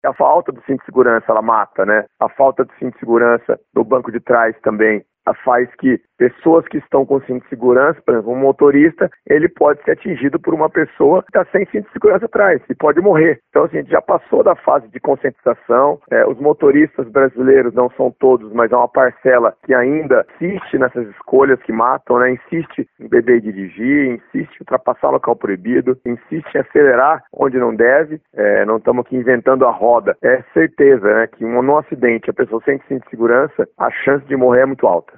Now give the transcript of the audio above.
A falta do cinto de segurança, ela mata, né? A falta do cinto de segurança no banco de trás também faz que pessoas que estão com cinto de segurança, por exemplo, um motorista, ele pode ser atingido por uma pessoa que está sem cinto de segurança atrás e pode morrer. Então, assim, a gente já passou da fase de conscientização. Os motoristas brasileiros, não são todos, mas é uma parcela que ainda insiste nessas escolhas que matam, né? Insiste em beber e dirigir, insiste em ultrapassar o local proibido, insiste em acelerar onde não deve. Não estamos aqui inventando a roda. É certeza, né, que num acidente, a pessoa sem cinto de segurança, a chance de morrer é muito alta.